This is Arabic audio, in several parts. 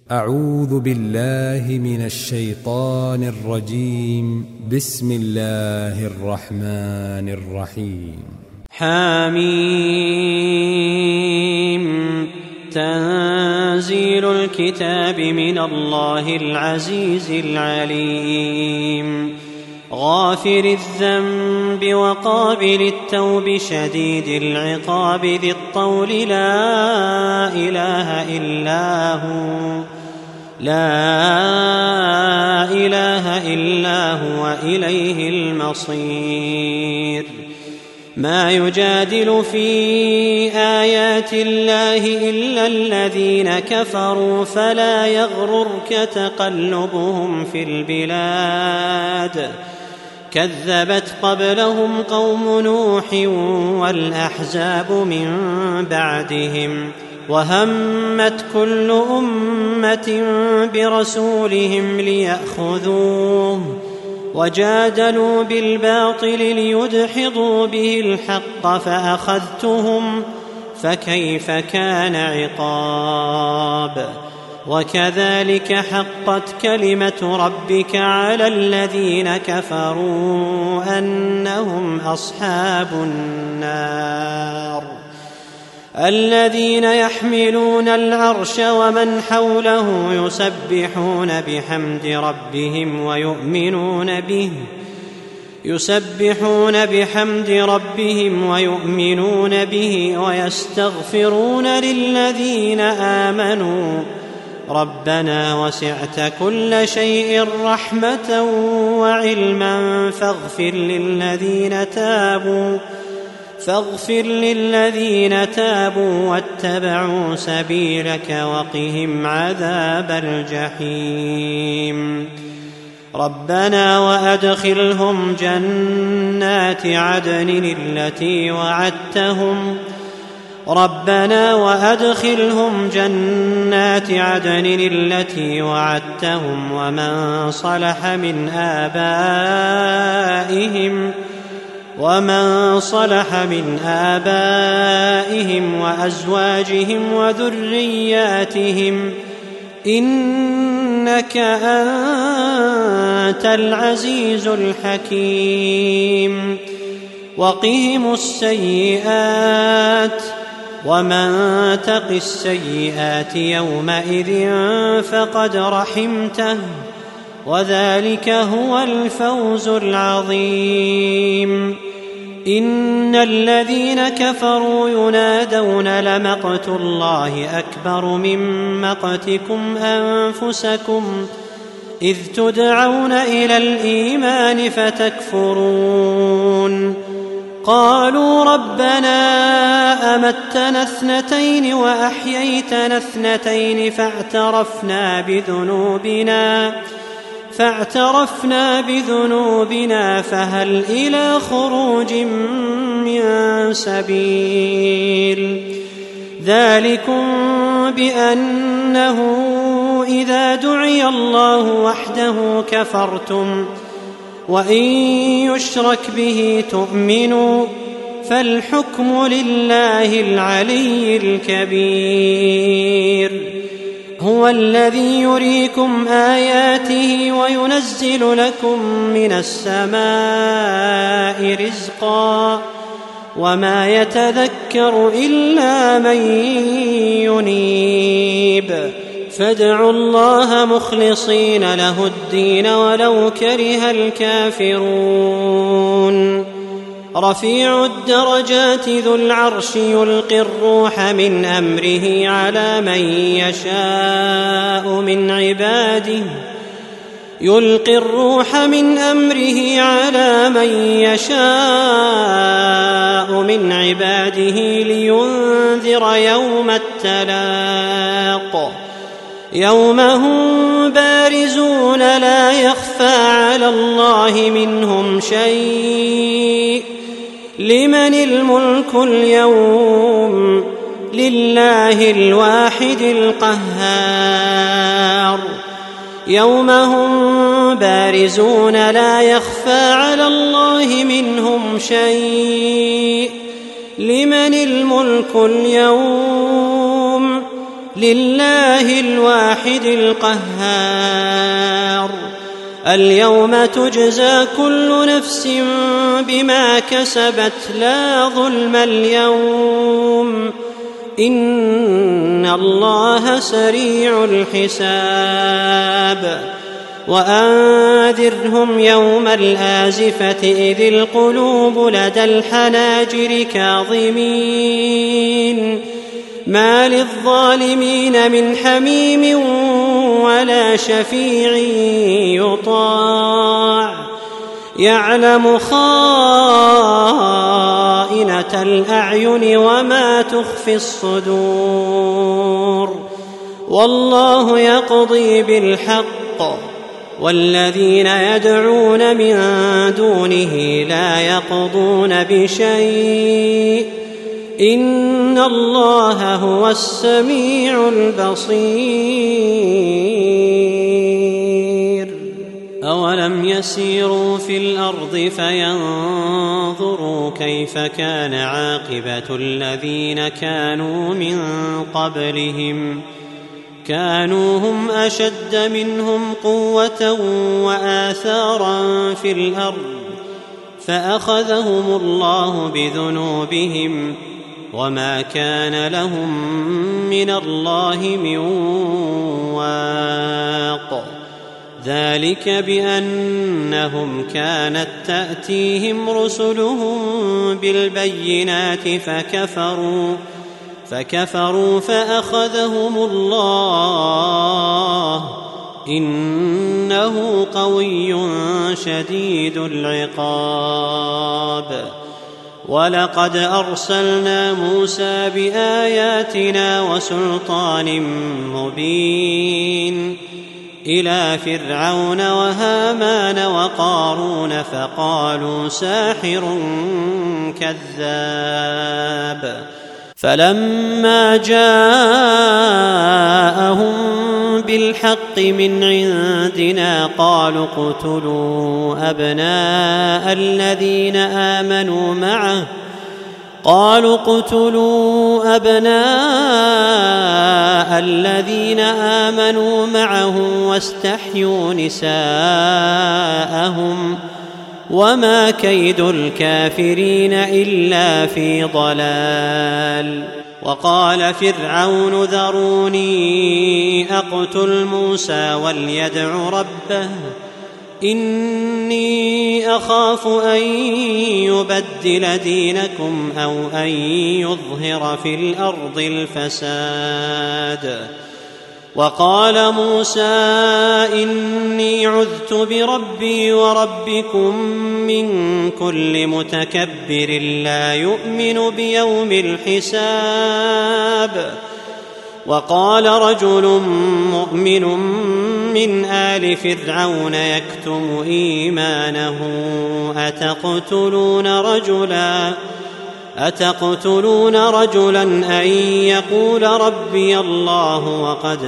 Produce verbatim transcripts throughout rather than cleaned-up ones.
أعوذ بالله من الشيطان الرجيم. بسم الله الرحمن الرحيم. حميم. تنزيل الكتاب من الله العزيز العليم. غافر الذنب وقابل التوب شديد العقاب ذي الطول لا إله إلا هو لا إله إلا هو إليه المصير. ما يجادل في آيات الله إلا الذين كفروا فلا يغررك تقلبهم في البلاد. كذبت قبلهم قوم نوح والأحزاب من بعدهم وهمت كل أمة برسولهم ليأخذوه وجادلوا بالباطل ليدحضوا به الحق فأخذتهم فكيف كان عقاب. وكذلك حقت كلمة ربك على الذين كفروا أنهم أصحاب النار. الذين يحملون العرش ومن حوله يسبحون بحمد ربهم ويؤمنون به يسبحون بحمد ربهم ويؤمنون به ويستغفرون للذين آمنوا ربنا وسعت كل شيء رحمة وعلما فاغفر للذين تابوا فاغفر للذين تابوا واتبعوا سبيلك وقهم عذاب الجحيم. ربنا وأدخلهم جنات عدن التي وعدتهم ربنا وأدخلهم جنات عدن التي وعدتهم ومن صلح من آبائهم ومن صلح من آبائهم وأزواجهم وذرياتهم إنك أنت العزيز الحكيم. وقهم السيئات ومن تق السيئات يومئذ فقد رحمته وذلك هو الفوز العظيم. إن الذين كفروا ينادون لمقت الله أكبر من مقتكم أنفسكم إذ تدعون إلى الإيمان فتكفرون. قالوا ربنا أمتنا اثنتين وأحييتنا اثنتين فاعترفنا بذنوبنا فاعترفنا بذنوبنا فهل إلى خروج من سبيل. ذلكم بأنه إذا دعي الله وحده كفرتم وإن يشرك به تؤمنوا فالحكم لله العلي الكبير. هو الذي يريكم آياته وينزل لكم من السماء رزقا وما يتذكر إلا من ينيب. فادعوا الله مخلصين له الدين ولو كره الكافرون. رفيع الدرجات ذو العرش يلقي الروح من أمره على من يشاء من عباده يلقي الروح من أمره على من يشاء من عباده لينذر يوم التلاق يوم هم بارزون لا يخفى على الله منهم شيء. لمن الملك اليوم لله الواحد القهار. يوم هم بارزون لا يخفى على الله منهم شيء. لمن الملك اليوم لله الواحد القهار. اليوم تجزى كل نفس بما كسبت لا ظلم اليوم إن الله سريع الحساب. وأنذرهم يوم الآزفة إذ القلوب لدى الحناجر كاظمين ما للظالمين من حميم ولا شفيع يطاع يعلم خائنة الأعين وما تخفي الصدور والله يقضي بالحق والذين يدعون من دونه لا يقضون بشيء إن الله هو السميع البصير. أولم يسيروا في الأرض فينظروا كيف كان عاقبة الذين كانوا من قبلهم كانوا هم أشد منهم قوة وآثارا في الأرض فأخذهم الله بذنوبهم وما كان لهم من الله من واق ذلك بأنهم كانت تأتيهم رسلهم بالبينات فكفروا فكفروا فأخذهم الله إنه قوي شديد العقاب. ولقد أرسلنا موسى بآياتنا وسلطان مبين إلى فرعون وهامان وقارون فقالوا ساحر كذاب. فلما جاءهم بالحق من عندنا قالوا اقتلوا أبناء الذين آمنوا معه قالوا اقتلوا أبناء الذين آمنوا معه واستحيوا نساءهم وما كيد الكافرين إلا في ضلال. وقال فرعون ذروني أقتل موسى وليدع ربه إني أخاف أن يبدل دينكم أو أن يظهر في الأرض الفساد. وقال موسى إني عذت بربي وربكم من كل متكبر لا يؤمن بيوم الحساب. وقال رجل مؤمن من آل فرعون يكتم إيمانه أتقتلون رجلا أتقتلون رجلا أن يقول ربي الله وقد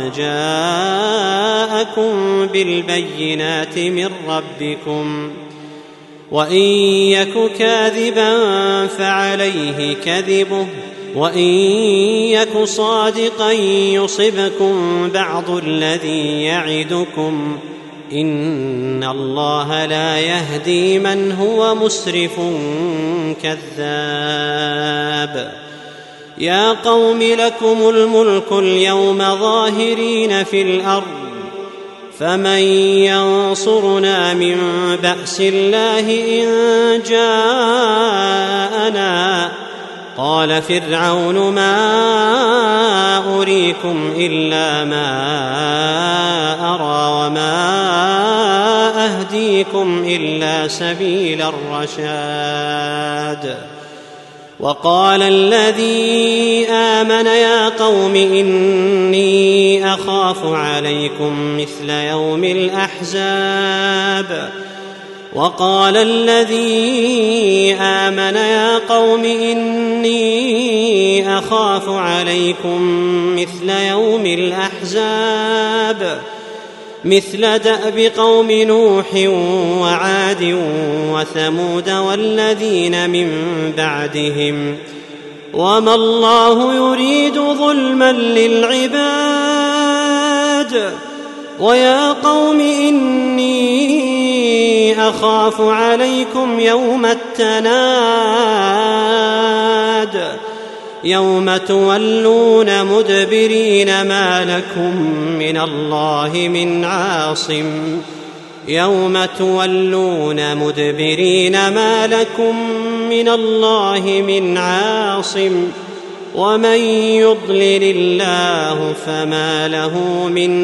جاءكم بالبينات من ربكم وإن يك كاذبا فعليه كذبه وإن يك صادقا يصبكم بعض الذي يعدكم إن الله لا يهدي من هو مسرف كذاب. يا قوم لكم الملك اليوم ظاهرين في الأرض فمن ينصرنا من بأس الله إن جاءنا. قال فرعون ما أريكم إلا ما أرى وما أهديكم إلا سبيل الرشاد. وقال الذي آمن يا قوم إني أخاف عليكم مثل يوم الأحزاب. وقال الذي آمن يا قوم إني أخاف عليكم مثل يوم الأحزاب مثل دأب قوم نوح وعاد وثمود والذين من بعدهم وما الله يريد ظلما للعباد. ويا قوم إني أخاف عليكم يوم التناد يوم تولون مدبرين ما لكم من الله من عاصم يوم تولون مدبرين ما لكم من الله من عاصم ومن يضلل الله فما له من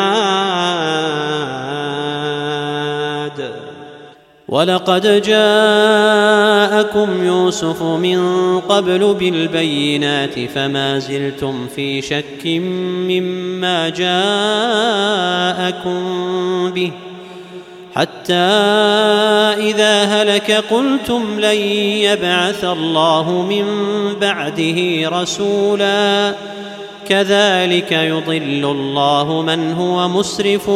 هاد. ولقد جاءكم يوسف من قبل بالبينات فما زلتم في شك مما جاءكم به حتى إذا هلك قلتم لن يبعث الله من بعده رسولا كذلك يضل الله من هو مسرف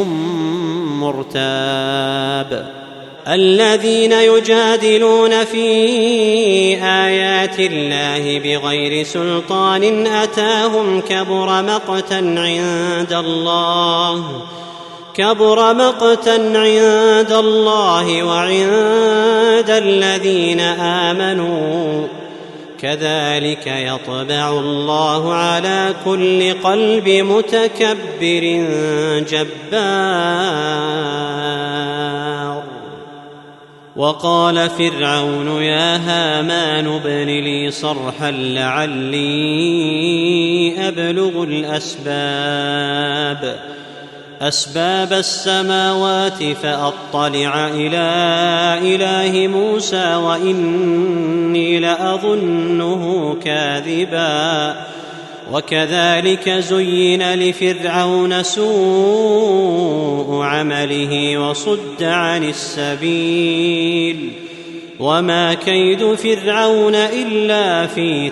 مرتاب. الذين يجادلون في آيات الله بغير سلطان أتاهم كبر مقتا عند الله كبر مقتا عند الله وعند الذين آمنوا كذلك يطبع الله على كل قلب متكبر جبار. وقال فرعون يا هامان ابن لي صرحا لعلي أبلغ الأسباب أسباب السماوات فأطلع إلى إله موسى وإني لأظنه كاذبا. وكذلك زين لفرعون سوء عمله وصد عن السبيل وما كيد فرعون إلا في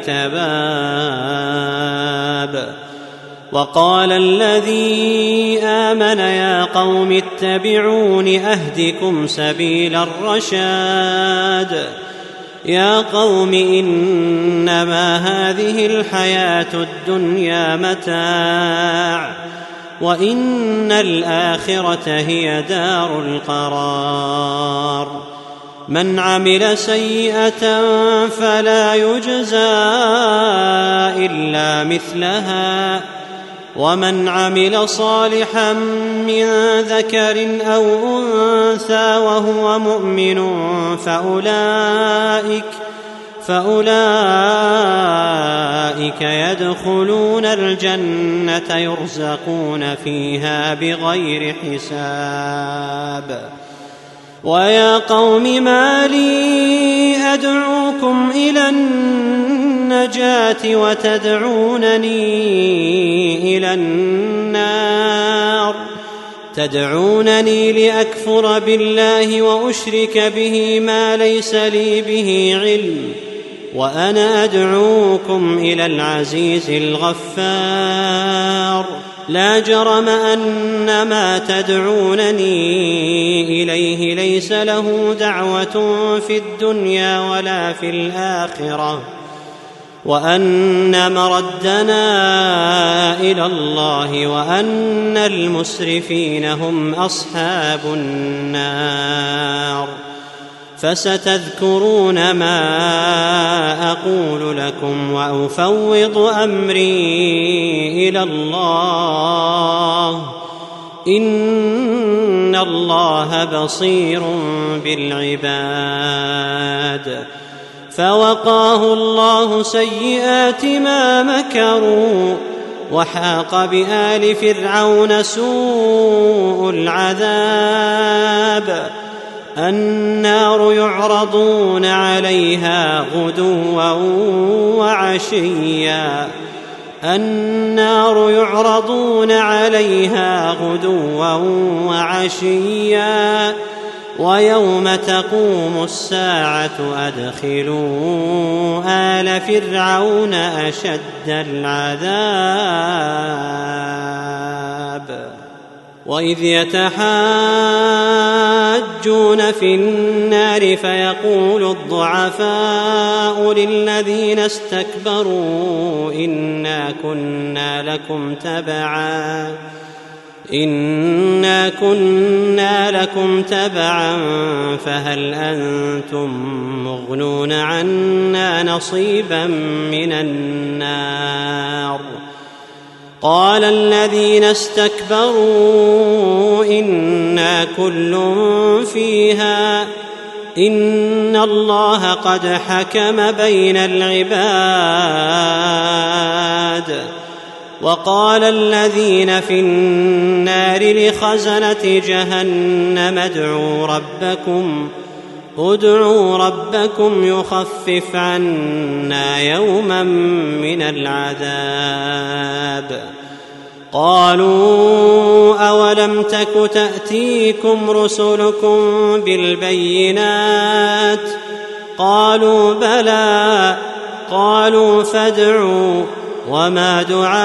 تباب. وقال الذي آمن يا قوم اتبعون أهدكم سبيل الرشاد. يا قوم إنما هذه الحياة الدنيا متاع وإن الآخرة هي دار القرار. من عمل سيئة فلا يجزى إلا مثلها ومن عمل صالحا من ذكر أو أنثى وهو مؤمن فأولئك, فأولئك يدخلون الجنة يرزقون فيها بغير حساب. ويا قوم ما لي أدعوكم إلى النجاة وتدعونني إلى النار تدعونني لأكفر بالله وأشرك به ما ليس لي به علم وأنا أدعوكم إلى العزيز الغفار. لا جرم أن ما تدعونني إليه ليس له دعوة في الدنيا ولا في الآخرة وأن مردنا إلى الله وأن المسرفين هم أصحاب النار. فستذكرون ما أقول لكم وأفوض أمري إلى الله إن الله بصير بالعباد. فوقاه الله سيئات ما مكروا وحاق بآل فرعون سوء العذاب. النار يعرضون عليها غدوا وعشيا النار يعرضون عليها غدوا وعشيا ويوم تقوم الساعة أدخلوا آل فرعون أشد العذاب. وإذ يتحاجون يلجون في النار فيقول الضعفاء للذين استكبروا إنا كنا لكم تبعا إنا كنا لكم تبعا فهل أنتم مغنون عنا نصيبا من النار قال الذين استكبروا إنا كل فيها إن الله قد حكم بين العباد وقال الذين في النار لخزنة جهنم ادعوا ربكم ادعوا ربكم يخفف عنا يوما من العذاب قالوا أولم تك تأتيكم رسلكم بالبينات قالوا بلى قالوا فادعوا وما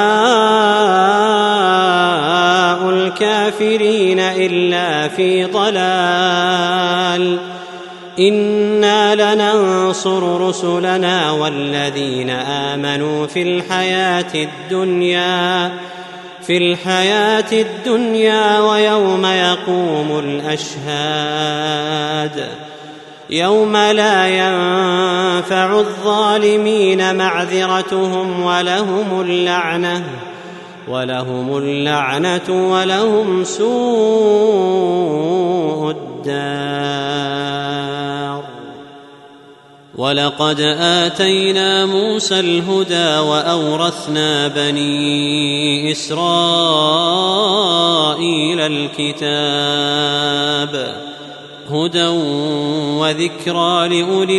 دعاء الكافرين إلا في ضلال إنا لننصر رسلنا والذين آمنوا في الحياة الدنيا في الحياة الدنيا ويوم يقوم الأشهاد يوم لا ينفع الظالمين معذرتهم ولهم اللعنة ولهم اللعنة ولهم سوء الدار ولقد آتينا موسى الهدى وأورثنا بني إسرائيل الكتاب هدى وذكرى لأولي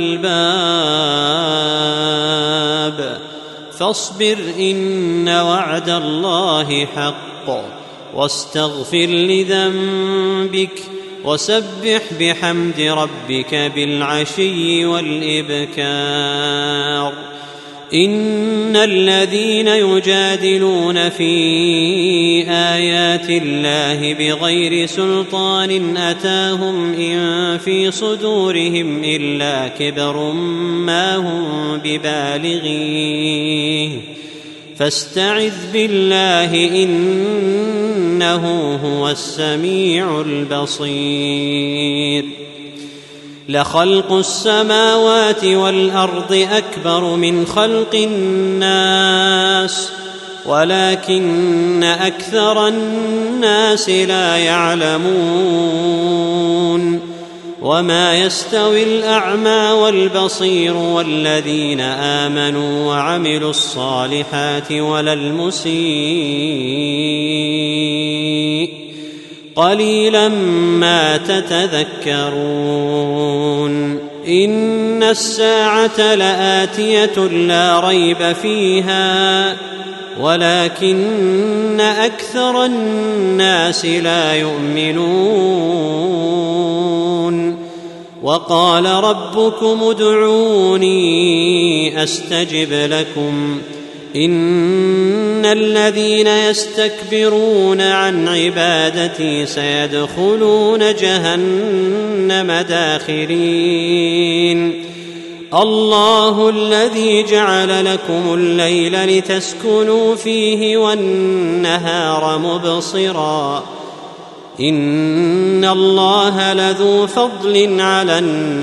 الألباب فاصبر إن وعد الله حق واستغفر لذنبك وسبح بحمد ربك بالعشي والإبكار إن الذين يجادلون في آيات الله بغير سلطان أتاهم إن في صدورهم إلا كبر ما هم ببالغيه فاستعذ بالله إنه هو السميع البصير لخلق السماوات والأرض أكبر من خلق الناس ولكن أكثر الناس لا يعلمون وما يستوي الأعمى والبصير والذين آمنوا وعملوا الصالحات ولا المسيء قليلا ما تتذكرون إن الساعة لآتية لا ريب فيها ولكن أكثر الناس لا يؤمنون وقال ربكم ادعوني أستجب لكم إن الذين يستكبرون عن عبادتي سيدخلون جهنم داخرين الله الذي جعل لكم الليل لتسكنوا فيه والنهار مبصرا إن الله لذو فضل على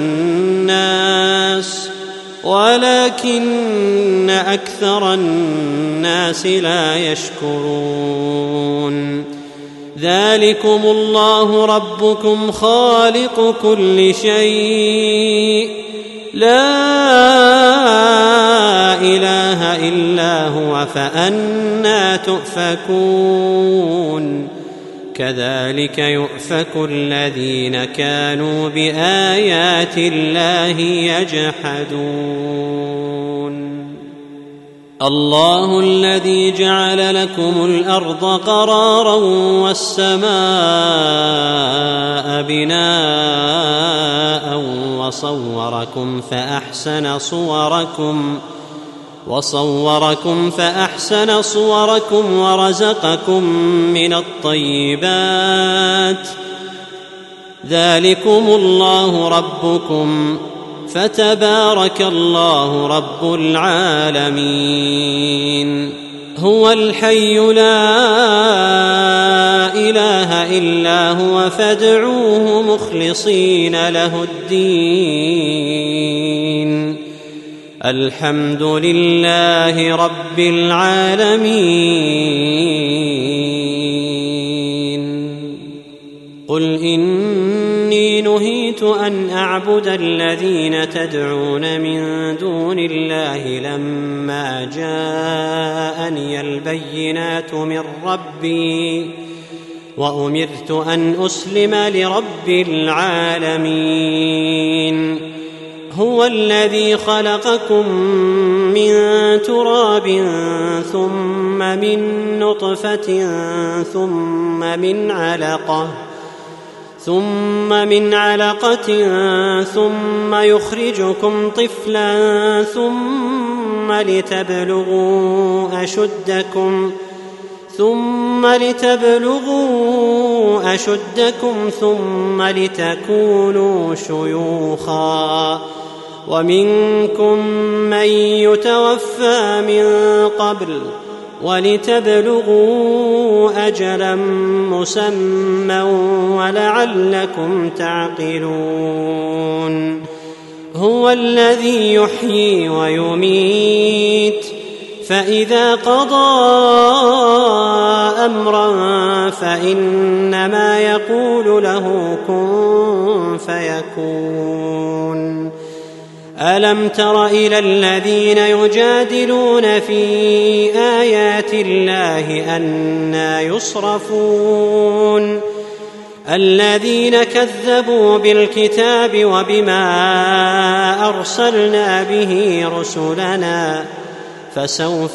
الناس ولكن أكثر الناس لا يشكرون ذلكم الله ربكم خالق كل شيء لا إله إلا هو فأنى تؤفكون كذلك يؤفك الذين كانوا بآيات الله يجحدون الله الذي جعل لكم الأرض قرارا والسماء بناء وصوركم فأحسن صوركم وصوركم فأحسن صوركم ورزقكم من الطيبات ذلكم الله ربكم فتبارك الله رب العالمين. هو الحي لا إله إلا هو فادعوه مخلصين له الدين. الحمد لله رب العالمين. قل إني نهيت أن أعبد الذين تدعون من دون الله لما جاءني البينات من ربي وأمرت أن أسلم لرب العالمين. هو الذي خلقكم من تراب ثم من نطفة ثم من علقة ثم من علقة ثم يخرجكم طفلا ثم لتبلغوا أشدكم ثم لتبلغوا أشدكم ثم لتكونوا شيوخا ومنكم من يتوفى من قبل ولتبلغوا أجلا مسمى ولعلكم تعقلون. هو الذي يحيي ويميت فإذا قضى أمرا فإنما يقول له كن فيكون. ألم تر إلى الذين يجادلون في آيات الله أنى يصرفون الذين كذبوا بالكتاب وبما أرسلنا به رسلنا فسوف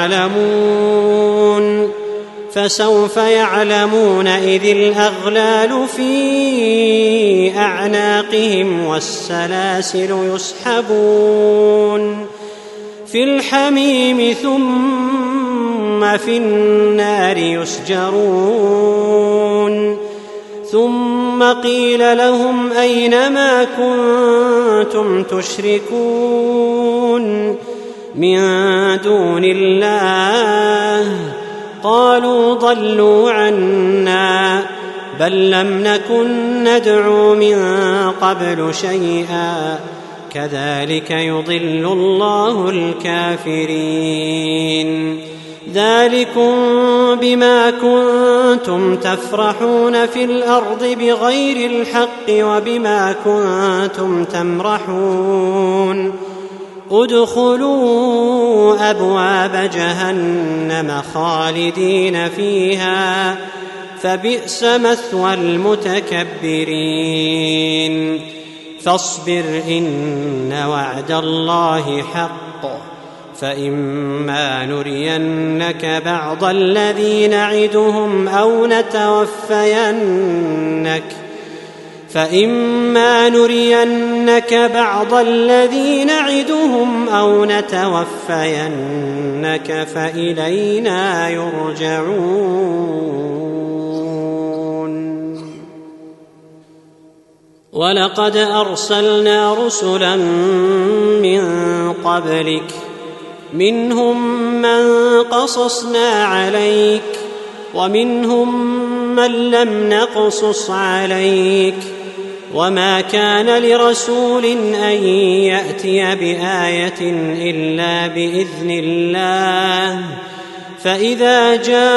يعلمون فسوف يعلمون إذ الأغلال في أعناقهم والسلاسل يسحبون في الحميم ثم في النار يسجرون. ثم قيل لهم أين ما كنتم تشركون من دون الله قالوا ضلوا عنا بل لم نكن ندعو من قبل شيئا كذلك يضل الله الكافرين. ذلكم بما كنتم تفرحون في الأرض بغير الحق وبما كنتم تمرحون. ادخلوا أبواب جهنم خالدين فيها فبئس مثوى المتكبرين. فاصبر إن وعد الله حق فإما نرينك بعض الذي نعدهم أو نتوفينك فإما نرينك بعض الذي نعدهم أو نتوفينك فإلينا يرجعون. ولقد أرسلنا رسلا من قبلك منهم من قصصنا عليك ومنهم من لم نقصص عليك وما كان لرسول أن يأتي بآية إلا بإذن الله فإذا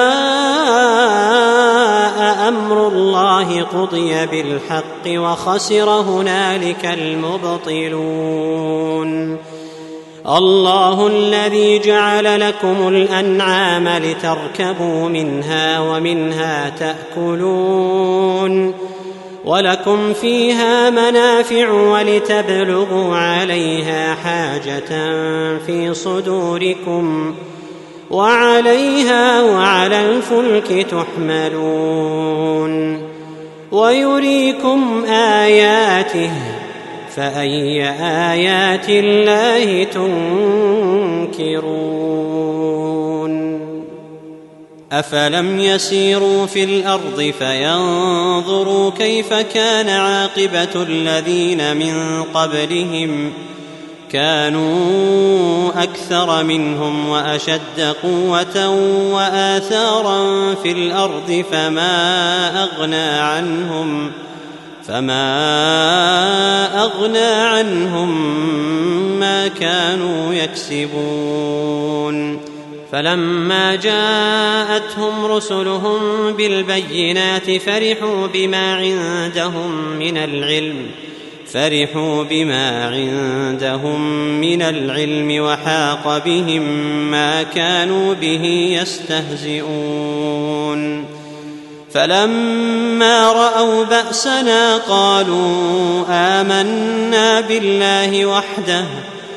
جاء أمر الله قضي بالحق وخسر هنالك المبطلون. الله الذي جعل لكم الأنعام لتركبوا منها ومنها تأكلون ولكم فيها منافع ولتبلغوا عليها حاجة في صدوركم وعليها وعلى الفلك تحملون ويريكم آياته فأي آيات الله تنكرون. أفلم يسيروا في الأرض فينظروا كيف كان عاقبة الذين من قبلهم كانوا أكثر منهم وأشد قوة وآثارا في الأرض فما أغنى عنهم فما أغنى عنهم ما كانوا يكسبون فلما جاءتهم رسلهم بالبينات فرحوا بما عندهم من العلم فرحوا بما عندهم من العلم وحاق بهم ما كانوا به يستهزئون فلما رأوا بأسنا قالوا آمنا بالله وحده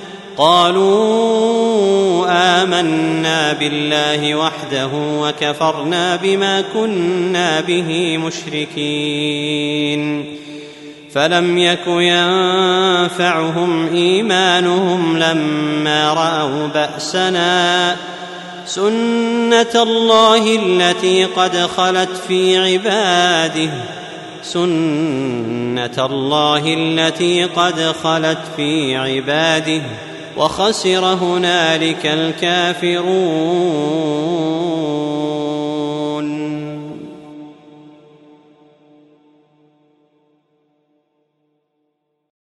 قالوا آمنا بالله وحده وكفرنا بما كنا به مشركين فلم يك ينفعهم إيمانهم لما رأوا بأسنا سنة الله التي قد خلت في عباده سنة الله التي قد خلت في عباده وخسر هنالك الكافرون.